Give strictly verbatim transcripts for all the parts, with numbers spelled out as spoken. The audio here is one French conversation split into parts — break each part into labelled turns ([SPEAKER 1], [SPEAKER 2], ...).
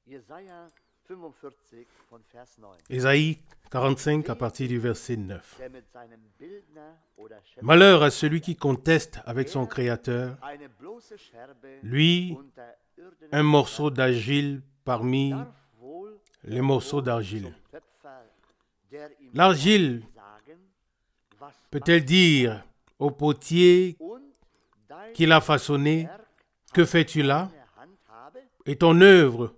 [SPEAKER 1] Ésaïe quarante-cinq à partir du verset neuf. Malheur à celui qui conteste avec son Créateur, lui, un morceau d'argile parmi les morceaux d'argile. L'argile peut-elle dire au potier qui l'a façonné, que fais-tu là? Et ton œuvre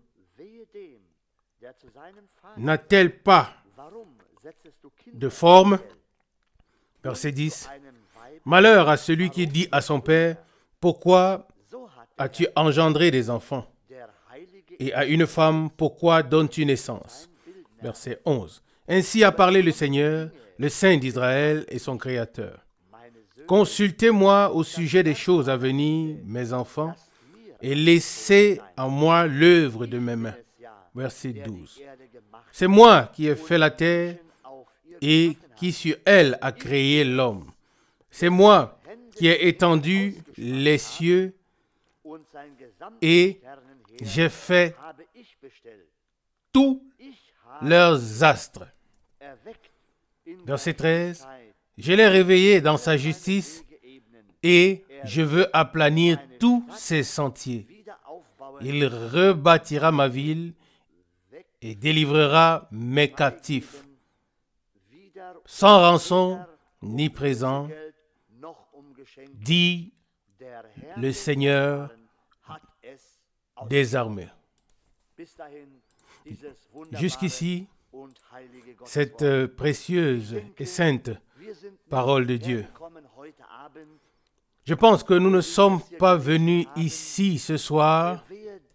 [SPEAKER 1] n'a-t-elle pas de forme? Verset dix. Malheur à celui qui dit à son père, pourquoi as-tu engendré des enfants? Et à une femme, pourquoi donnes-tu naissance? Verset onze. Ainsi a parlé le Seigneur, le Saint d'Israël et son Créateur. Consultez-moi au sujet des choses à venir, mes enfants, et laissez en moi l'œuvre de mes mains. Verset douze. C'est moi qui ai fait la terre et qui sur elle a créé l'homme. C'est moi qui ai étendu les cieux et j'ai fait tous leurs astres. Verset treize. Je l'ai réveillé dans sa justice et je veux aplanir tous ses sentiers. Il rebâtira ma ville et délivrera mes captifs, sans rançon ni présent, dit le Seigneur des armées. Jusqu'ici, cette euh, précieuse et sainte parole de Dieu. Je pense que nous ne sommes pas venus ici ce soir,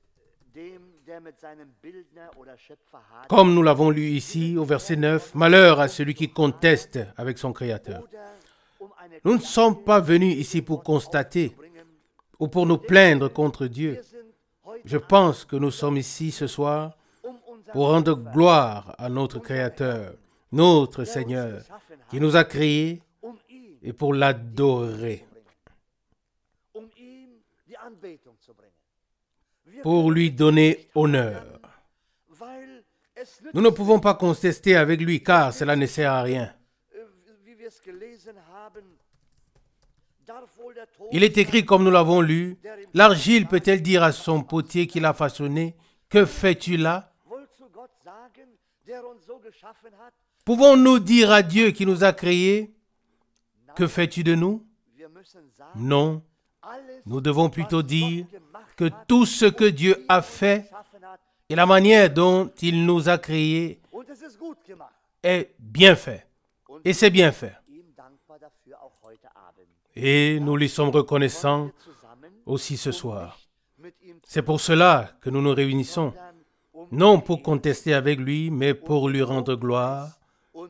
[SPEAKER 1] comme nous l'avons lu ici au verset neuf, malheur à celui qui conteste avec son Créateur. Nous ne sommes pas venus ici pour constater ou pour nous plaindre contre Dieu. Je pense que nous sommes ici ce soir pour rendre gloire à notre Créateur, notre Seigneur, qui nous a créés et pour l'adorer, pour lui donner honneur. Nous ne pouvons pas contester avec lui car cela ne sert à rien. Il est écrit comme nous l'avons lu, l'argile peut-elle dire à son potier qui l'a façonné, que fais-tu là? Pouvons-nous dire à Dieu qui nous a créés, que fais-tu de nous? Non. Nous devons plutôt dire que tout ce que Dieu a fait et la manière dont il nous a créés est bien fait. Et c'est bien fait. Et nous lui sommes reconnaissants aussi ce soir. C'est pour cela que nous nous réunissons, non pour contester avec lui, mais pour lui rendre gloire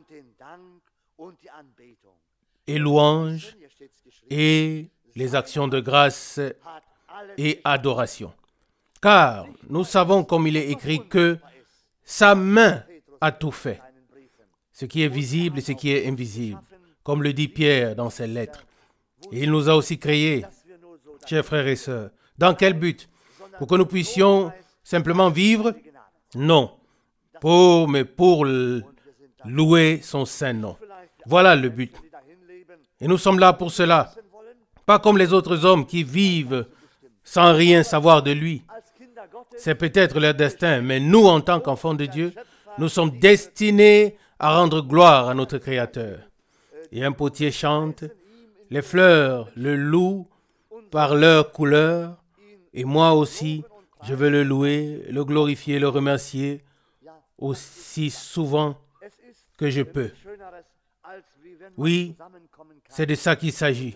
[SPEAKER 1] et louange et les actions de grâce et adoration. Car nous savons, comme il est écrit, que sa main a tout fait, ce qui est visible et ce qui est invisible, comme le dit Pierre dans ses lettres. Et il nous a aussi créés, chers frères et sœurs. Dans quel but? Pour que nous puissions simplement vivre? Non. Pour, mais pour louer son saint nom. Voilà le but. Et nous sommes là pour cela. Pas comme les autres hommes qui vivent sans rien savoir de lui. C'est peut-être leur destin, mais nous, en tant qu'enfants de Dieu, nous sommes destinés à rendre gloire à notre Créateur. Et un potier chante, les fleurs le louent par leur couleur, et moi aussi, je veux le louer, le glorifier, le remercier aussi souvent que je peux. Oui, c'est de ça qu'il s'agit.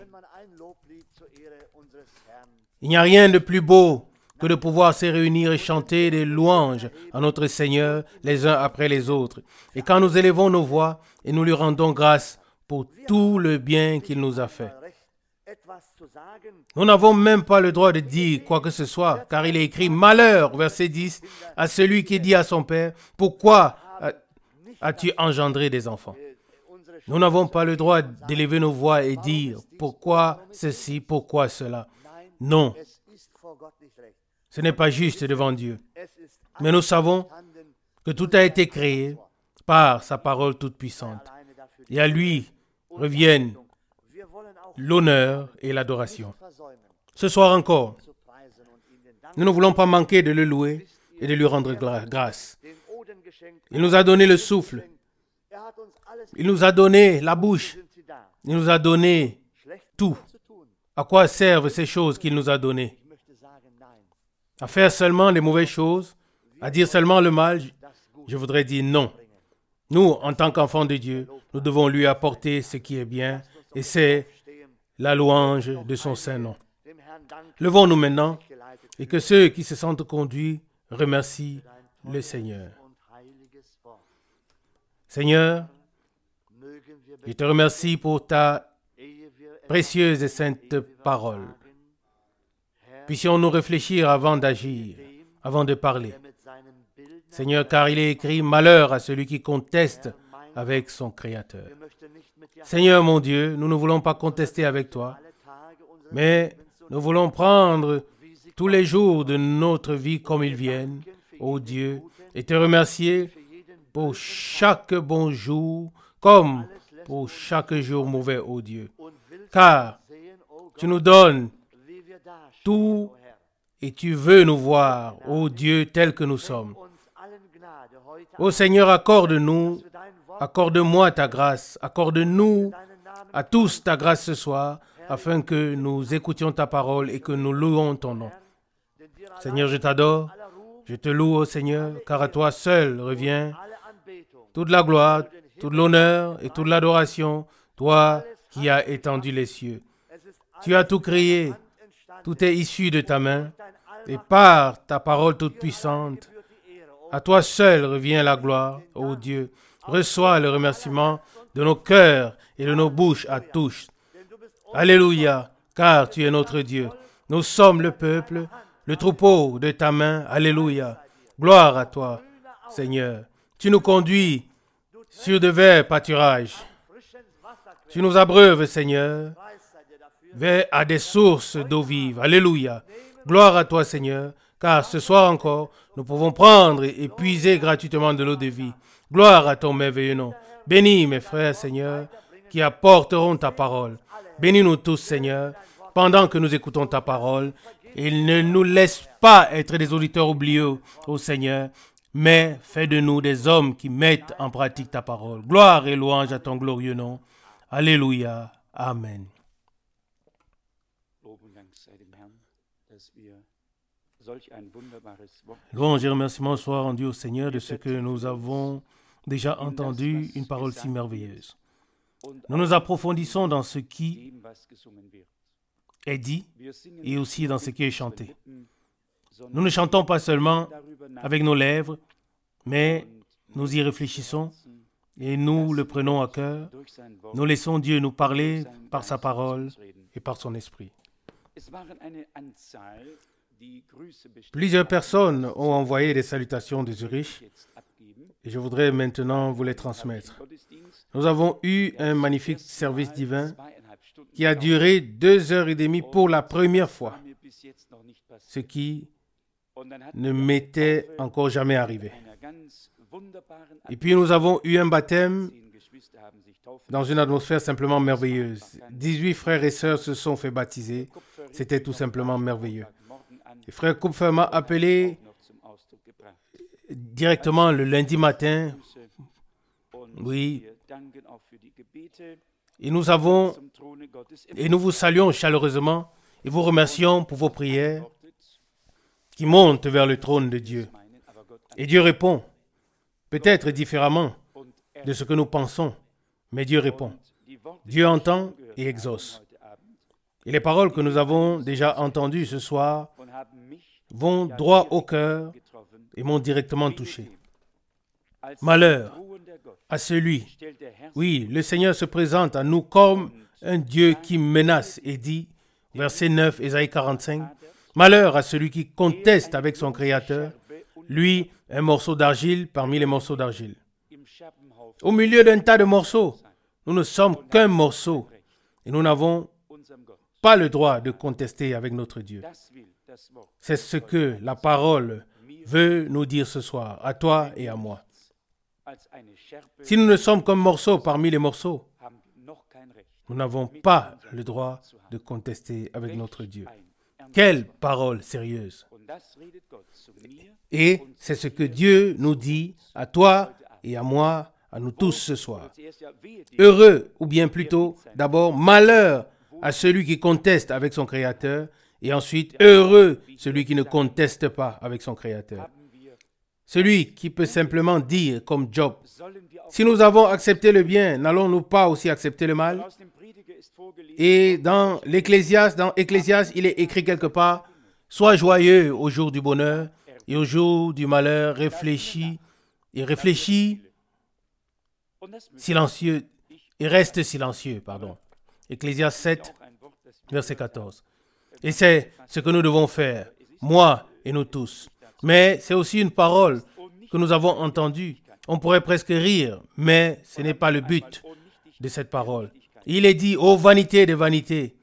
[SPEAKER 1] Il n'y a rien de plus beau que de pouvoir se réunir et chanter des louanges à notre Seigneur les uns après les autres. Et quand nous élevons nos voix et nous lui rendons grâce pour tout le bien qu'il nous a fait. Nous n'avons même pas le droit de dire quoi que ce soit, car il est écrit « Malheur » verset dix, à celui qui dit à son père « Pourquoi as-tu engendré des enfants ?» Nous n'avons pas le droit d'élever nos voix et dire « Pourquoi ceci, pourquoi cela ?» Non, ce n'est pas juste devant Dieu. Mais nous savons que tout a été créé par sa parole toute puissante. Et à lui reviennent l'honneur et l'adoration. Ce soir encore, nous ne voulons pas manquer de le louer et de lui rendre grâce. Il nous a donné le souffle. Il nous a donné la bouche. Il nous a donné tout. À quoi servent ces choses qu'il nous a données? À faire seulement les mauvaises choses? À dire seulement le mal? Je voudrais dire non. Nous, en tant qu'enfants de Dieu, nous devons lui apporter ce qui est bien, et c'est la louange de son saint nom. Levons-nous maintenant, et que ceux qui se sentent conduits remercient le Seigneur. Seigneur, je te remercie pour ta précieuse et sainte parole. Puissions-nous réfléchir avant d'agir, avant de parler. Seigneur, car il est écrit « Malheur à celui qui conteste avec son Créateur ». Seigneur mon Dieu, nous ne voulons pas contester avec toi, mais nous voulons prendre tous les jours de notre vie comme ils viennent, ô Dieu, et te remercier pour chaque bon jour comme pour chaque jour mauvais, ô Dieu. Car tu nous donnes tout et tu veux nous voir, ô Dieu, tel que nous sommes. Ô Seigneur, accorde-nous, accorde-moi ta grâce, accorde-nous à tous ta grâce ce soir, afin que nous écoutions ta parole et que nous louons ton nom. Seigneur, je t'adore, je te loue, ô Seigneur, car à toi seul revient toute la gloire, tout l'honneur et toute l'adoration, toi qui as étendu les cieux. Tu as tout créé, tout est issu de ta main, et par ta parole toute puissante, à toi seul revient la gloire, ô Dieu. Reçois le remerciement de nos cœurs et de nos bouches à tous. Alléluia, car tu es notre Dieu. Nous sommes le peuple, le troupeau de ta main. Alléluia. Gloire à toi, Seigneur. Tu nous conduis sur de verts pâturages. Tu nous abreuves, Seigneur, vers à des sources d'eau vive. Alléluia. Gloire à toi, Seigneur, car ce soir encore, nous pouvons prendre et puiser gratuitement de l'eau de vie. Gloire à ton merveilleux nom. Bénis mes frères, Seigneur, qui apporteront ta parole. Bénis-nous tous, Seigneur, pendant que nous écoutons ta parole. Et ne nous laisse pas être des auditeurs oublieux, ô Seigneur, mais fais de nous des hommes qui mettent en pratique ta parole. Gloire et louange à ton glorieux nom. Alléluia. Amen. Louange et remerciements soient rendus au Seigneur de ce que nous avons déjà entendu, une parole si merveilleuse. Nous nous approfondissons dans ce qui est dit et aussi dans ce qui est chanté. Nous ne chantons pas seulement avec nos lèvres, mais nous y réfléchissons et nous le prenons à cœur. Nous laissons Dieu nous parler par sa parole et par son esprit. Plusieurs personnes ont envoyé des salutations de Zurich et je voudrais maintenant vous les transmettre. Nous avons eu un magnifique service divin qui a duré deux heures et demie pour la première fois, ce qui ne m'était encore jamais arrivé. Et puis nous avons eu un baptême dans une atmosphère simplement merveilleuse. dix-huit frères et sœurs se sont fait baptiser. C'était tout simplement merveilleux. Le frère Kupfer m'a appelé directement le lundi matin. Oui. Et nous avons, et nous vous saluons chaleureusement et vous remercions pour vos prières qui montent vers le trône de Dieu. Et Dieu répond, peut-être différemment de ce que nous pensons, mais Dieu répond. Dieu entend et exauce. Et les paroles que nous avons déjà entendues ce soir vont droit au cœur et m'ont directement touché. Malheur à celui. Oui, le Seigneur se présente à nous comme un Dieu qui menace et dit, verset neuf, Ésaïe quarante-cinq, malheur à celui qui conteste avec son Créateur, lui, un morceau d'argile parmi les morceaux d'argile. Au milieu d'un tas de morceaux, nous ne sommes qu'un morceau et nous n'avons pas le droit de contester avec notre Dieu. C'est ce que la parole veut nous dire ce soir, à toi et à moi. Si nous ne sommes qu'un morceau parmi les morceaux, nous n'avons pas le droit de contester avec notre Dieu. Quelle parole sérieuse! Et c'est ce que Dieu nous dit à toi et à moi, à nous tous ce soir. Heureux, ou bien plutôt, d'abord, malheur à celui qui conteste avec son Créateur, et ensuite, heureux celui qui ne conteste pas avec son Créateur. Celui qui peut simplement dire, comme Job, « Si nous avons accepté le bien, n'allons-nous pas aussi accepter le mal ?» Et dans l'Ecclésiaste, dans Ecclésiaste, il est écrit quelque part, « Sois joyeux au jour du bonheur et au jour du malheur, réfléchis et réfléchis silencieux et reste silencieux. » Pardon. Ecclésiaste sept, verset quatorze. Et c'est ce que nous devons faire, moi et nous tous. Mais c'est aussi une parole que nous avons entendue. On pourrait presque rire, mais ce n'est pas le but de cette parole. Il est dit, ô vanité de vanité.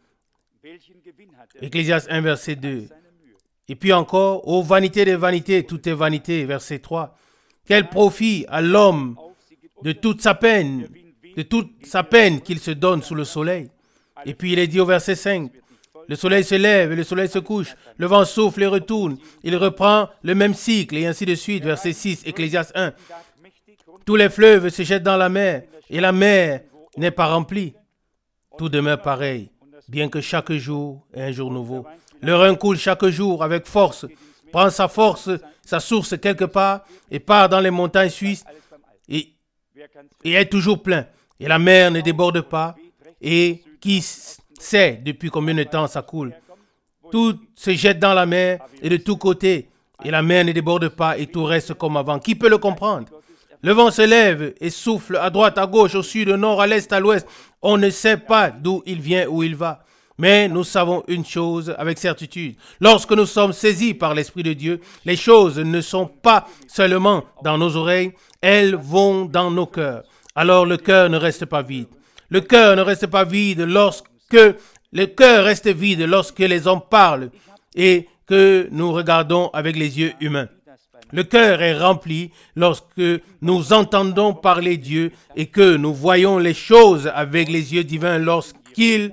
[SPEAKER 1] Ecclésiaste un, verset deux. Et puis encore, ô vanité de vanité, tout est vanité, verset trois. Quel profit à l'homme de toute sa peine, de toute sa peine qu'il se donne sous le soleil. Et puis il est dit au verset cinq, le soleil se lève et le soleil se couche, le vent souffle et retourne, il reprend le même cycle et ainsi de suite. Verset six, Ecclésiaste un. Tous les fleuves se jettent dans la mer et la mer n'est pas remplie. Tout demeure pareil, bien que chaque jour est un jour nouveau. Le Rhin coule chaque jour avec force, prend sa force, sa source quelque part et part dans les montagnes suisses et, et est toujours plein. Et la mer ne déborde pas et qui sait depuis combien de temps ça coule. Tout se jette dans la mer et de tous côtés et la mer ne déborde pas et tout reste comme avant. Qui peut le comprendre? Le vent se lève et souffle à droite, à gauche, au sud, au nord, à l'est, à l'ouest. On ne sait pas d'où il vient, où il va. Mais nous savons une chose avec certitude. Lorsque nous sommes saisis par l'Esprit de Dieu, les choses ne sont pas seulement dans nos oreilles, elles vont dans nos cœurs. Alors le cœur ne reste pas vide. Le cœur ne reste pas vide lorsque le cœur reste vide lorsque les hommes parlent et que nous regardons avec les yeux humains. Le cœur est rempli lorsque nous entendons parler Dieu et que nous voyons les choses avec les yeux divins lorsqu'il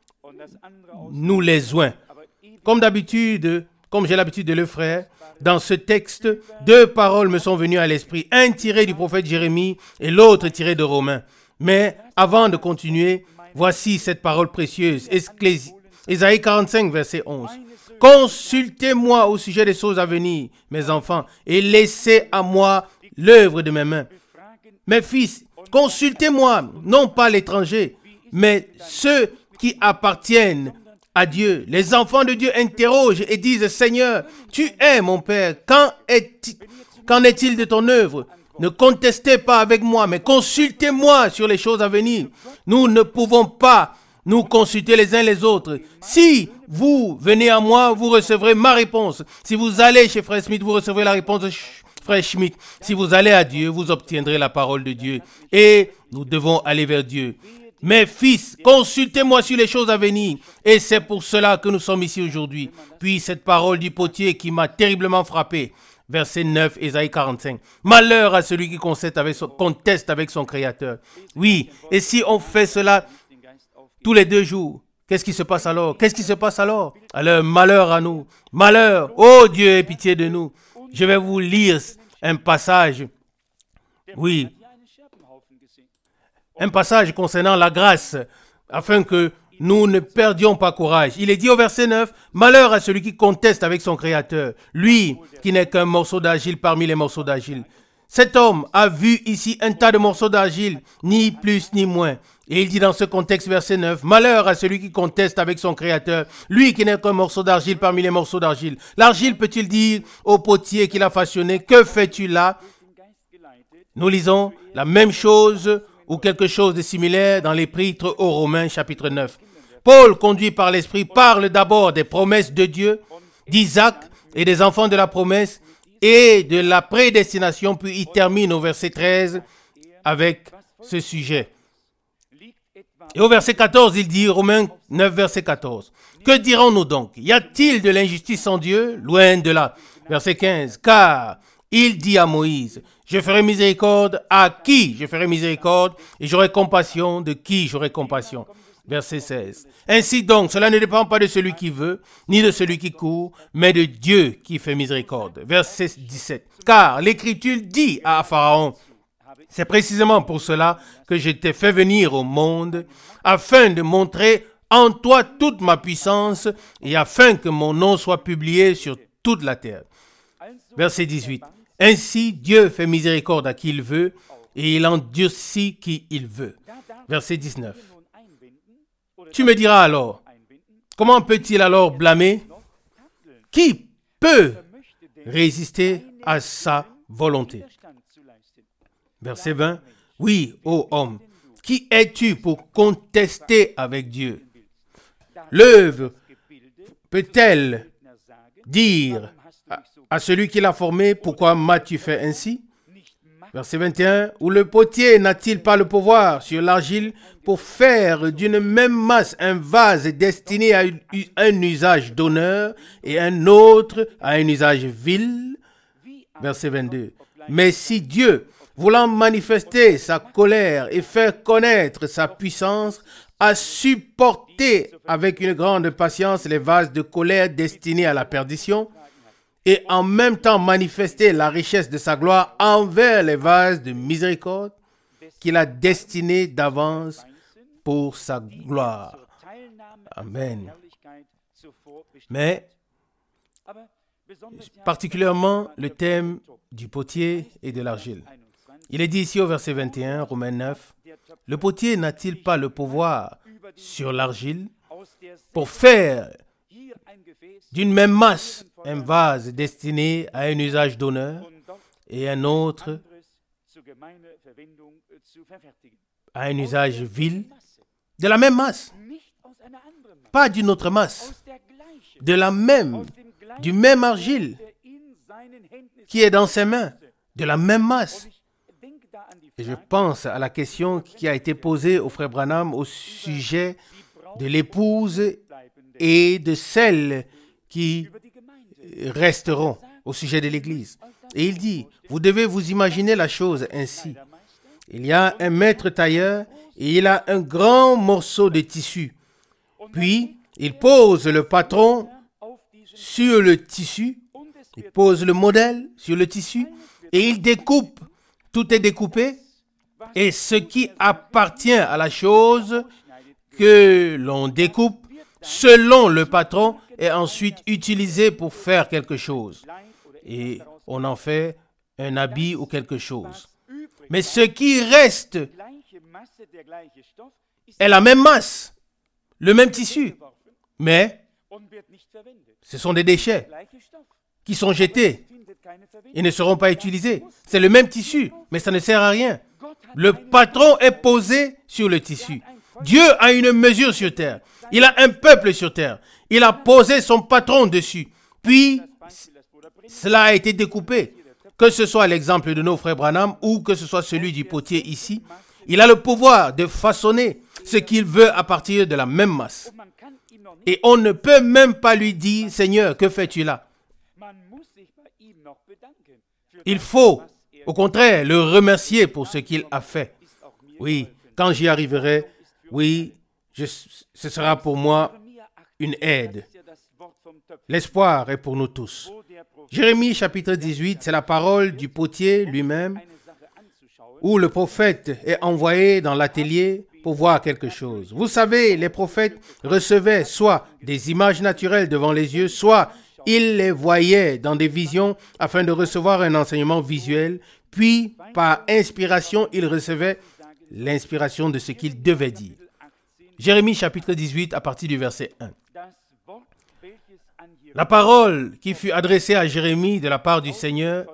[SPEAKER 1] nous les oint. Comme d'habitude, comme j'ai l'habitude de le faire, dans ce texte, deux paroles me sont venues à l'esprit, un tiré du prophète Jérémie et l'autre tiré de Romains. Mais avant de continuer, voici cette parole précieuse, Ésaïe quarante-cinq, verset onze. Consultez-moi au sujet des choses à venir, mes enfants, et laissez à moi l'œuvre de mes mains. Mes fils, consultez-moi, non pas l'étranger, mais ceux qui appartiennent à Dieu. Les enfants de Dieu interrogent et disent, Seigneur, tu es mon Père, qu'en est-il, qu'en est-il de ton œuvre? Ne contestez pas avec moi, mais consultez-moi sur les choses à venir. Nous ne pouvons pas nous consulter les uns les autres. Si vous venez à moi, vous recevrez ma réponse. Si vous allez chez Frère Smith, vous recevrez la réponse de Frère Schmidt. Si vous allez à Dieu, vous obtiendrez la parole de Dieu. Et nous devons aller vers Dieu. Mes fils, consultez-moi sur les choses à venir. Et c'est pour cela que nous sommes ici aujourd'hui. Puis cette parole du potier qui m'a terriblement frappé. Verset neuf, Ésaïe quarante-cinq. Malheur à celui qui conteste avec son, conteste avec son Créateur. Oui, et si on fait cela tous les deux jours, qu'est-ce qui se passe alors? Qu'est-ce qui se passe alors? Alors, malheur à nous. Malheur. Oh Dieu, aie pitié de nous. Je vais vous lire un passage. Oui. Un passage concernant la grâce, afin que nous ne perdions pas courage. Il est dit au verset neuf, « Malheur à celui qui conteste avec son Créateur, lui qui n'est qu'un morceau d'argile parmi les morceaux d'argile. » Cet homme a vu ici un tas de morceaux d'argile, ni plus ni moins. Et il dit dans ce contexte, verset neuf, « Malheur à celui qui conteste avec son Créateur, lui qui n'est qu'un morceau d'argile parmi les morceaux d'argile. » L'argile peut-il dire au potier qui l'a façonné, « Que fais-tu là ?» Nous lisons la même chose ou quelque chose de similaire dans l'Épître aux Romains, chapitre neuf. Paul, conduit par l'Esprit, parle d'abord des promesses de Dieu, d'Isaac et des enfants de la promesse et de la prédestination, puis il termine au verset treize avec ce sujet. Et au verset quatorze, il dit, Romains neuf, verset quatorze, « Que dirons-nous donc? Y a-t-il de l'injustice en Dieu? Loin de là. Verset quinze. Car il dit à Moïse, je ferai miséricorde à qui je ferai miséricorde et j'aurai compassion de qui j'aurai compassion. Verset seize. Ainsi donc, cela ne dépend pas de celui qui veut, ni de celui qui court, mais de Dieu qui fait miséricorde. Verset dix-sept. Car l'Écriture dit à Pharaon, c'est précisément pour cela que je t'ai fait venir au monde, afin de montrer en toi toute ma puissance et afin que mon nom soit publié sur toute la terre. Verset dix-huit. Ainsi, Dieu fait miséricorde à qui il veut et il endurcit qui il veut. Verset dix-neuf. Tu me diras alors, comment peut-il alors blâmer? Qui peut résister à sa volonté? Verset vingt. Oui, ô homme, qui es-tu pour contester avec Dieu? L'œuvre peut-elle dire à, à celui qui l'a formé, pourquoi m'as-tu fait ainsi? Verset vingt et un. Ou le potier n'a-t-il pas le pouvoir sur l'argile pour faire d'une même masse un vase destiné à un usage d'honneur et un autre à un usage vil? Verset vingt-deux. Mais si Dieu, voulant manifester sa colère et faire connaître sa puissance, a supporté avec une grande patience les vases de colère destinés à la perdition, et en même temps manifester la richesse de sa gloire envers les vases de miséricorde qu'il a destinés d'avance pour sa gloire. Amen. Mais, particulièrement le thème du potier et de l'argile. Il est dit ici au verset vingt et un, Romains neuf, « Le potier n'a-t-il pas le pouvoir sur l'argile pour faire d'une même masse un vase destiné à un usage d'honneur et un autre à un usage vil? » De la même masse, pas d'une autre masse, de la même, du même argile qui est dans ses mains, de la même masse. Et je pense à la question qui a été posée au frère Branham au sujet de l'épouse et de celles qui resteront au sujet de l'Église. Et il dit, vous devez vous imaginer la chose ainsi. Il y a un maître tailleur et il a un grand morceau de tissu. Puis, il pose le patron sur le tissu, il pose le modèle sur le tissu et il découpe. Tout est découpé et ce qui appartient à la chose que l'on découpe selon le patron est ensuite utilisé pour faire quelque chose. Et on en fait un habit ou quelque chose. Mais ce qui reste est la même masse, le même tissu. Mais ce sont des déchets qui sont jetés. Ils ne seront pas utilisés. C'est le même tissu, mais ça ne sert à rien. Le patron est posé sur le tissu. Dieu a une mesure sur terre. Il a un peuple sur terre. Il a posé son patron dessus. Puis, cela a été découpé. Que ce soit l'exemple de nos frères Branham ou que ce soit celui du potier ici, il a le pouvoir de façonner ce qu'il veut à partir de la même masse. Et on ne peut même pas lui dire, Seigneur, que fais-tu là? Il faut, au contraire, le remercier pour ce qu'il a fait. Oui, quand j'y arriverai, oui, je, ce sera pour moi une aide. L'espoir est pour nous tous. Jérémie chapitre dix-huit, c'est la parole du potier lui-même, où le prophète est envoyé dans l'atelier pour voir quelque chose. Vous savez, les prophètes recevaient soit des images naturelles devant les yeux, soit ils les voyaient dans des visions afin de recevoir un enseignement visuel, puis par inspiration, ils recevaient l'inspiration de ce qu'ils devaient dire. Jérémie chapitre dix-huit à partir du verset un. La parole qui fut adressée à Jérémie de la part du Seigneur,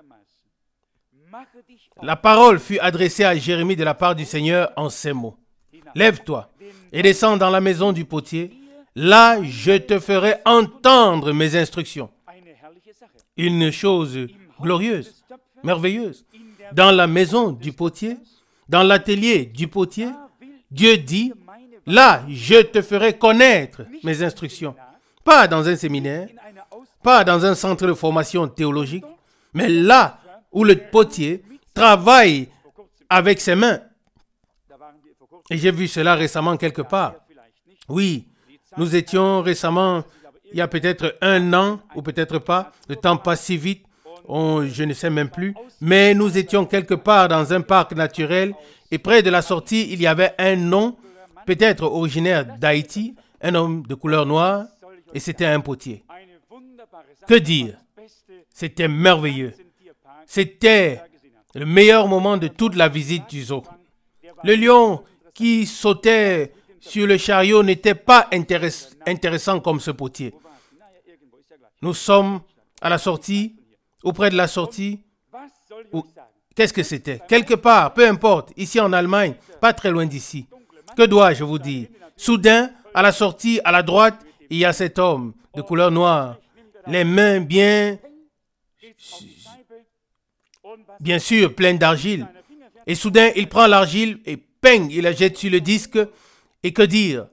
[SPEAKER 1] la parole fut adressée à Jérémie de la part du Seigneur en ces mots. Lève-toi et descends dans la maison du potier. Là, je te ferai entendre mes instructions. Une chose glorieuse, merveilleuse. Dans la maison du potier, dans l'atelier du potier, Dieu dit, là, je te ferai connaître mes instructions. Pas dans un séminaire, pas dans un centre de formation théologique, mais là où le potier travaille avec ses mains. Et j'ai vu cela récemment quelque part. Oui, nous étions récemment, il y a peut-être un an, ou peut-être pas, le temps passe si vite, on, je ne sais même plus, mais nous étions quelque part dans un parc naturel, et près de la sortie, il y avait un homme, peut-être originaire d'Haïti, un homme de couleur noire, et c'était un potier. Que dire? C'était merveilleux. C'était le meilleur moment de toute la visite du zoo. Le lion qui sautait sur le chariot n'était pas intéress- intéressant comme ce potier. Nous sommes à la sortie, auprès de la sortie. Où, qu'est-ce que c'était? Quelque part, peu importe, ici en Allemagne, pas très loin d'ici. Que dois-je vous dire? Soudain, à la sortie, à la droite, il y a cet homme de couleur noire, les mains bien, bien sûr, pleines d'argile. Et soudain, il prend l'argile et ping, il la jette sur le disque. Et que dire?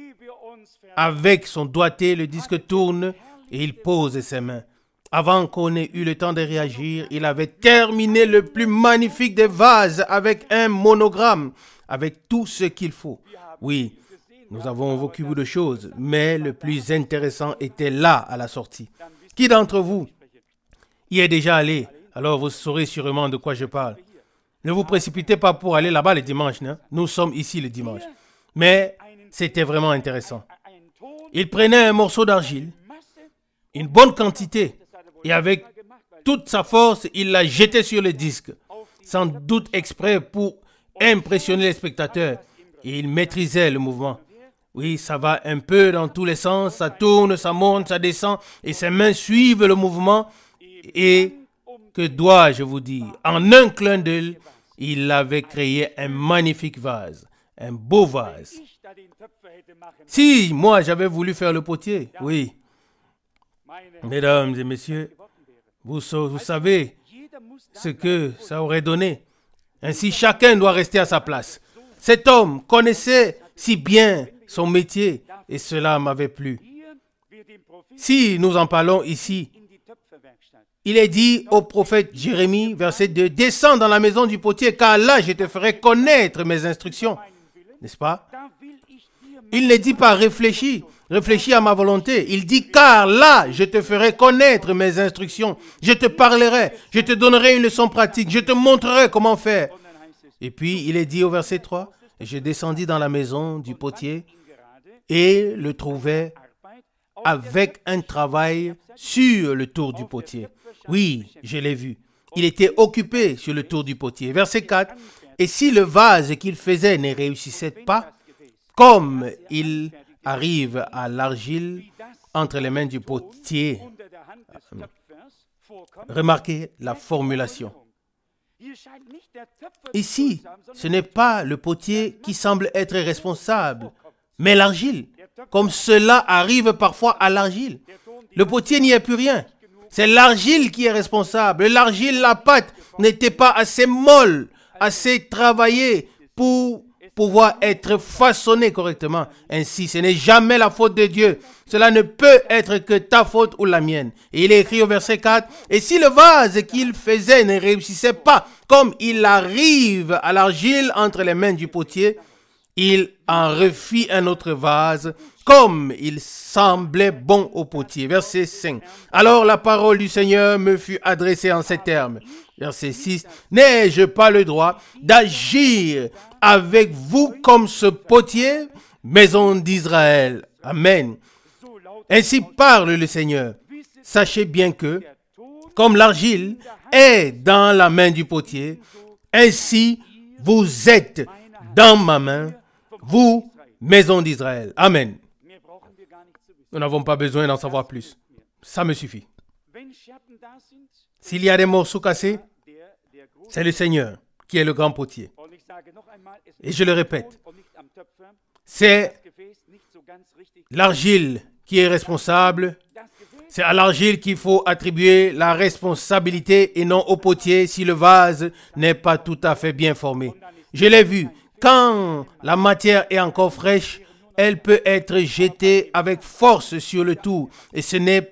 [SPEAKER 1] Avec son doigté, le disque tourne et il pose ses mains. Avant qu'on ait eu le temps de réagir, il avait terminé le plus magnifique des vases avec un monogramme, avec tout ce qu'il faut. Oui, nous avons vu beaucoup de choses, mais le plus intéressant était là à la sortie. Qui d'entre vous y est déjà allé? Alors vous saurez sûrement de quoi je parle. Ne vous précipitez pas pour aller là-bas le dimanche, non? Nous sommes ici le dimanche. Mais c'était vraiment intéressant. Il prenait un morceau d'argile, une bonne quantité, et avec toute sa force, il la jetait sur le disque, sans doute exprès pour impressionner les spectateurs. Et il maîtrisait le mouvement. Oui, ça va un peu dans tous les sens, ça tourne, ça monte, ça descend, et ses mains suivent le mouvement. Et que dois-je vous dire? En un clin d'œil, il avait créé un magnifique vase, un beau vase. Si moi j'avais voulu faire le potier, oui. Mesdames et messieurs, vous, vous savez ce que ça aurait donné. Ainsi, chacun doit rester à sa place. Cet homme connaissait si bien son métier et cela m'avait plu. Si nous en parlons ici, il est dit au prophète Jérémie, verset deux, « Descends dans la maison du potier, car là je te ferai connaître mes instructions. » N'est-ce pas? Il ne dit pas « réfléchis, réfléchis à ma volonté ». Il dit « car là je te ferai connaître mes instructions. Je te parlerai, je te donnerai une leçon pratique, je te montrerai comment faire. » Et puis il est dit au verset trois, « Je descendis dans la maison du potier et le trouvai avec un travail sur le tour du potier. » Oui, je l'ai vu. Il était occupé sur le tour du potier. Verset quatre. « Et si le vase qu'il faisait ne réussissait pas, comme il arrive à l'argile entre les mains du potier. » Remarquez la formulation. Ici, ce n'est pas le potier qui semble être responsable, mais l'argile, comme cela arrive parfois à l'argile. Le potier n'y est plus rien. C'est l'argile qui est responsable. L'argile, la pâte, n'était pas assez molle, assez travaillée pour pouvoir être façonnée correctement. Ainsi, ce n'est jamais la faute de Dieu. Cela ne peut être que ta faute ou la mienne. Et il est écrit au verset quatre, « Et si le vase qu'il faisait ne réussissait pas, comme il arrive à l'argile entre les mains du potier, il en refit un autre vase, comme il semblait bon au potier. » Verset cinq. « Alors la parole du Seigneur me fut adressée en ces termes. » Verset six. « N'ai-je pas le droit d'agir avec vous comme ce potier, maison d'Israël? » Amen. Ainsi parle le Seigneur. Sachez bien que, comme l'argile est dans la main du potier, ainsi vous êtes dans ma main, vous, maison d'Israël. Amen. Nous n'avons pas besoin d'en savoir plus. Ça me suffit. S'il y a des morceaux cassés, c'est le Seigneur qui est le grand potier. Et je le répète, c'est l'argile qui est responsable. C'est à l'argile qu'il faut attribuer la responsabilité et non au potier si le vase n'est pas tout à fait bien formé. Je l'ai vu. Quand la matière est encore fraîche, elle peut être jetée avec force sur le tout. Et ce n'est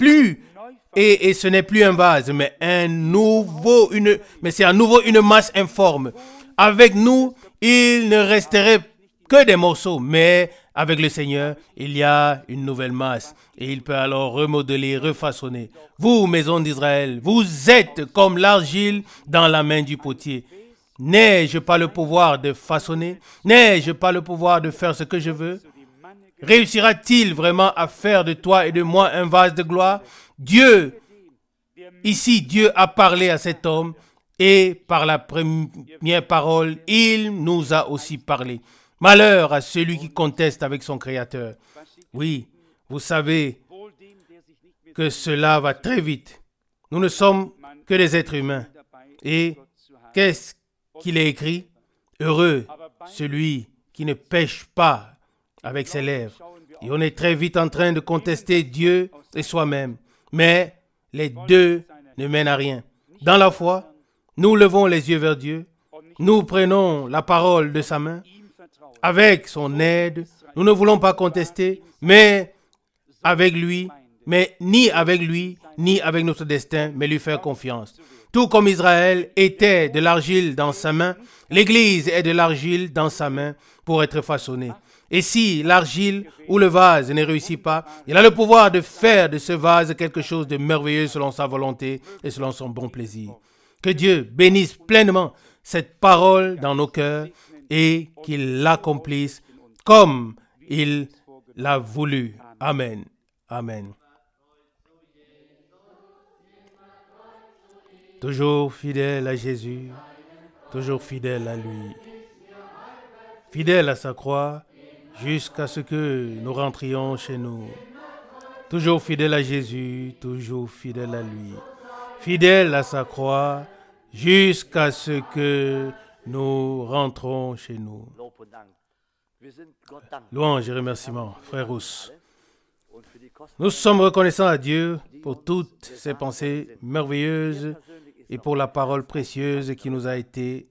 [SPEAKER 1] plus, et, et ce n'est plus un vase, mais un nouveau, une, mais c'est à nouveau une masse informe. Avec nous, il ne resterait que des morceaux, mais avec le Seigneur, il y a une nouvelle masse et il peut alors remodeler, refaçonner. Vous, maison d'Israël, vous êtes comme l'argile dans la main du potier. N'ai-je pas le pouvoir de façonner? N'ai-je pas le pouvoir de faire ce que je veux? Réussira-t-il vraiment à faire de toi et de moi un vase de gloire? Dieu, ici, Dieu a parlé à cet homme et par la première parole, il nous a aussi parlé. Malheur à celui qui conteste avec son Créateur. Oui, vous savez que cela va très vite. Nous ne sommes que des êtres humains. Et qu'est-ce qu'il est écrit? Heureux celui qui ne pêche pas avec ses lèvres. Et on est très vite en train de contester Dieu et soi-même. Mais les deux ne mènent à rien. Dans la foi, nous levons les yeux vers Dieu. Nous prenons la parole de sa main. Avec son aide, nous ne voulons pas contester, mais avec lui, mais ni avec lui, ni avec notre destin, mais lui faire confiance. Tout comme Israël était de l'argile dans sa main, l'Église est de l'argile dans sa main pour être façonnée. Et si l'argile ou le vase ne réussit pas, il a le pouvoir de faire de ce vase quelque chose de merveilleux selon sa volonté et selon son bon plaisir. Que Dieu bénisse pleinement cette parole dans nos cœurs et qu'il l'accomplisse comme il l'a voulu. Amen. Amen. Toujours fidèle à Jésus, toujours fidèle à lui. Fidèle à sa croix, jusqu'à ce que nous rentrions chez nous. Toujours fidèle à Jésus, toujours fidèle à lui. Fidèle à sa croix, jusqu'à ce que nous rentrons chez nous. Louange et remerciements, frère Rousse. Nous sommes reconnaissants à Dieu pour toutes ses pensées merveilleuses et pour la parole précieuse qui nous a été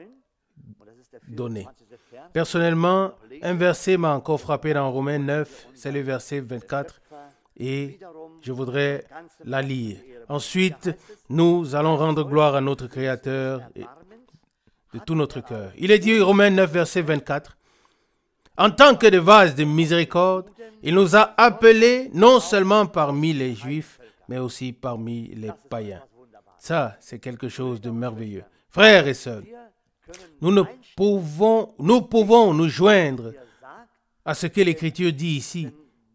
[SPEAKER 1] donnée. Personnellement, un verset m'a encore frappé dans Romains neuf, c'est le verset vingt-quatre, et je voudrais la lire. Ensuite, nous allons rendre gloire à notre Créateur de tout notre cœur. Il est dit, Romains neuf, verset vingt-quatre, « En tant que de vase de miséricorde, il nous a appelés non seulement parmi les Juifs, mais aussi parmi les païens. » Ça, c'est quelque chose de merveilleux. Frères et sœurs, nous ne pouvons, nous pouvons nous joindre à ce que l'Écriture dit ici,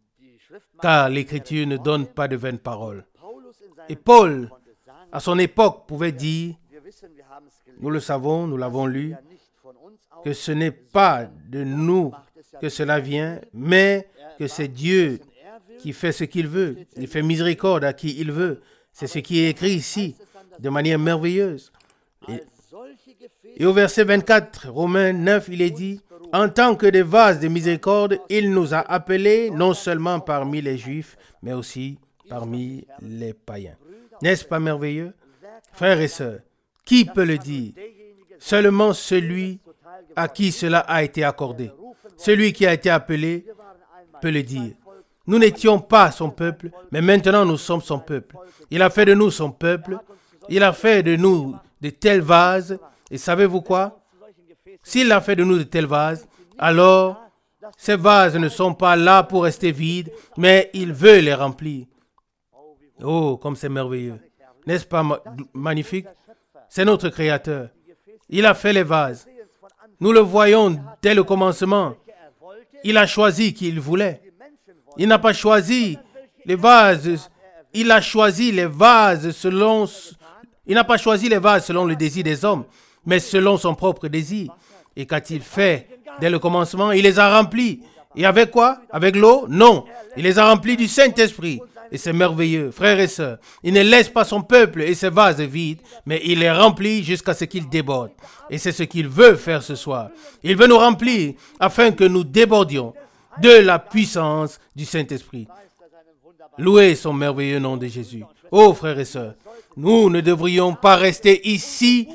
[SPEAKER 1] car l'Écriture ne donne pas de vaines paroles. Et Paul, à son époque, pouvait dire, nous le savons, nous l'avons lu, que ce n'est pas de nous que cela vient, mais que c'est Dieu qui fait ce qu'il veut. Il fait miséricorde à qui il veut. C'est ce qui est écrit ici, de manière merveilleuse. Et, et au verset vingt-quatre, Romains neuf, il est dit, « En tant que des vases de miséricorde, il nous a appelés non seulement parmi les Juifs, mais aussi parmi les païens. » N'est-ce pas merveilleux? Frères et sœurs, qui peut le dire? Seulement celui à qui cela a été accordé. Celui qui a été appelé peut le dire. Nous n'étions pas son peuple, mais maintenant nous sommes son peuple. Il a fait de nous son peuple. Il a fait de nous de tels vases. Et savez-vous quoi? S'il a fait de nous de tels vases, alors ces vases ne sont pas là pour rester vides, mais il veut les remplir. Oh, comme c'est merveilleux. N'est-ce pas ma- magnifique? C'est notre Créateur. Il a fait les vases. Nous le voyons dès le commencement. Il a choisi qui il voulait. Il n'a pas choisi les vases. Il a choisi les vases selon... Il n'a pas choisi les vases selon le désir des hommes, mais selon son propre désir. Et qu'a-t-il fait dès le commencement? Il les a remplis. Et avec quoi? Avec l'eau? Non. Il les a remplis du Saint-Esprit. Et c'est merveilleux, frères et sœurs. Il ne laisse pas son peuple et ses vases vides, mais il les remplit jusqu'à ce qu'ils débordent. Et c'est ce qu'il veut faire ce soir. Il veut nous remplir afin que nous débordions de la puissance du Saint-Esprit. Louez son merveilleux nom de Jésus. Oh, frères et sœurs, nous ne devrions pas rester ici,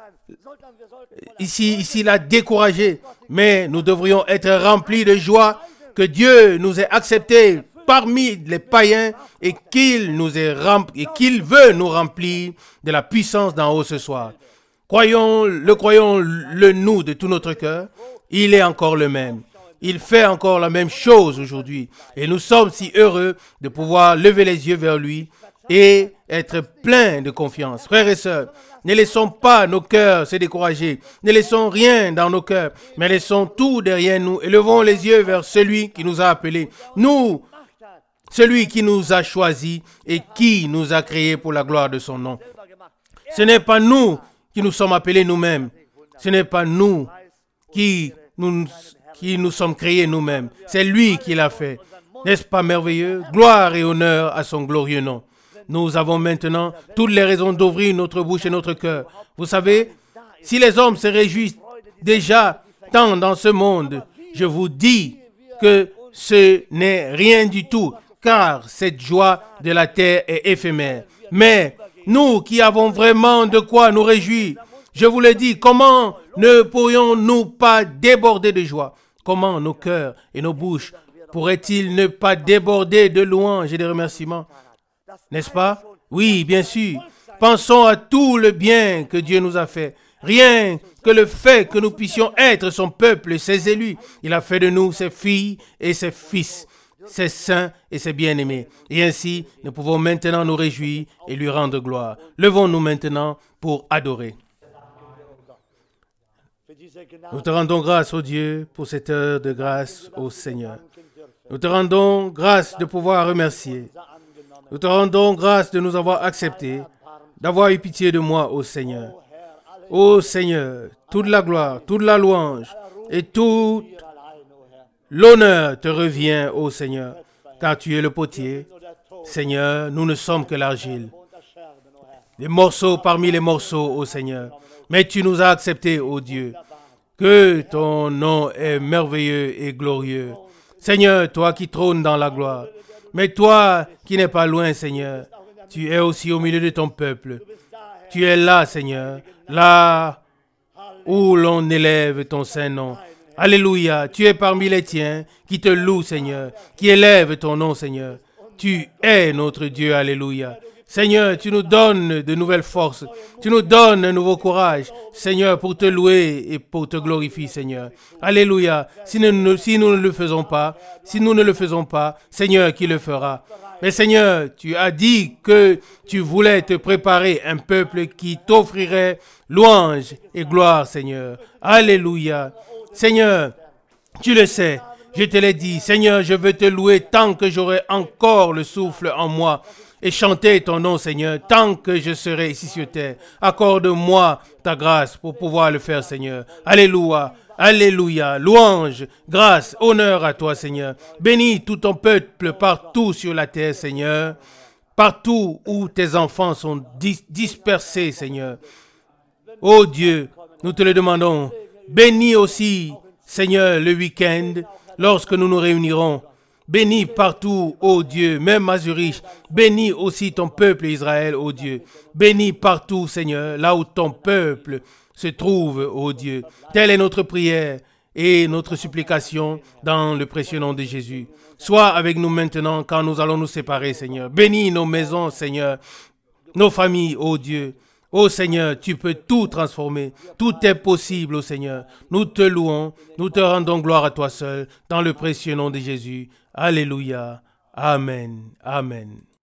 [SPEAKER 1] ici, ici, là, découragés, mais nous devrions être remplis de joie que Dieu nous ait acceptés parmi les païens et qu'il nous est rem- et qu'il veut nous remplir de la puissance d'en haut ce soir. Croyons, le croyons le nous de tout notre cœur. Il est encore le même. Il fait encore la même chose aujourd'hui. Et nous sommes si heureux de pouvoir lever les yeux vers lui et être pleins de confiance. Frères et sœurs, ne laissons pas nos cœurs se décourager. Ne laissons rien dans nos cœurs, mais laissons tout derrière nous. Élevons les yeux vers celui qui nous a appelés. Nous, celui qui nous a choisis et qui nous a créés pour la gloire de son nom. Ce n'est pas nous qui nous sommes appelés nous-mêmes. Ce n'est pas nous qui nous, qui nous sommes créés nous-mêmes. C'est lui qui l'a fait. N'est-ce pas merveilleux? Gloire et honneur à son glorieux nom. Nous avons maintenant toutes les raisons d'ouvrir notre bouche et notre cœur. Vous savez, si les hommes se réjouissent déjà tant dans ce monde, je vous dis que ce n'est rien du tout, car cette joie de la terre est éphémère. Mais nous qui avons vraiment de quoi nous réjouir, je vous le dis, comment ne pourrions-nous pas déborder de joie? Comment nos cœurs et nos bouches pourraient-ils ne pas déborder de louanges et de remerciements? N'est-ce pas? Oui, bien sûr. Pensons à tout le bien que Dieu nous a fait. Rien que le fait que nous puissions être son peuple, ses élus. Il a fait de nous ses filles et ses fils, ses saints et ses bien-aimés. Et ainsi, nous pouvons maintenant nous réjouir et lui rendre gloire. Levons-nous maintenant pour adorer. Nous te rendons grâce, ô Dieu, pour cette heure de grâce au Seigneur. Nous te rendons grâce de pouvoir remercier. Nous te rendons grâce de nous avoir acceptés, d'avoir eu pitié de moi, ô Seigneur. Ô Seigneur, toute la gloire, toute la louange et tout l'honneur te revient, ô Seigneur, car tu es le potier. Seigneur, nous ne sommes que l'argile. Des morceaux parmi les morceaux, ô Seigneur. Mais tu nous as acceptés, ô Dieu. Que ton nom est merveilleux et glorieux. Seigneur, toi qui trônes dans la gloire. Mais toi qui n'es pas loin, Seigneur, tu es aussi au milieu de ton peuple. Tu es là, Seigneur, là où l'on élève ton saint nom. Alléluia, tu es parmi les tiens qui te louent, Seigneur, qui élèvent ton nom, Seigneur. Tu es notre Dieu, alléluia. Seigneur, tu nous donnes de nouvelles forces. Tu nous donnes un nouveau courage, Seigneur, pour te louer et pour te glorifier, Seigneur. Alléluia. Si nous, si nous ne le faisons pas, si nous ne le faisons pas, Seigneur, qui le fera? Mais Seigneur, tu as dit que tu voulais te préparer un peuple qui t'offrirait louange et gloire, Seigneur. Alléluia. Seigneur, tu le sais. Je te l'ai dit, Seigneur, je veux te louer tant que j'aurai encore le souffle en moi. Et chanter ton nom, Seigneur, tant que je serai ici sur terre. Accorde-moi ta grâce pour pouvoir le faire, Seigneur. Alléluia, alléluia, louange, grâce, honneur à toi, Seigneur. Bénis tout ton peuple partout sur la terre, Seigneur. Partout où tes enfants sont dis- dispersés, Seigneur. Oh Dieu, nous te le demandons. Bénis aussi, Seigneur, le week-end, lorsque nous nous réunirons. Bénis partout, ô Dieu, même à Zurich. Bénis aussi ton peuple Israël, ô Dieu. Bénis partout, Seigneur, là où ton peuple se trouve, ô Dieu. Telle est notre prière et notre supplication dans le précieux nom de Jésus. Sois avec nous maintenant quand nous allons nous séparer, Seigneur. Bénis nos maisons, Seigneur, nos familles, ô Dieu. Ô Seigneur, tu peux tout transformer. Tout est possible, ô Seigneur. Nous te louons, nous te rendons gloire à toi seul, dans le précieux nom de Jésus. Alléluia. Amen. Amen.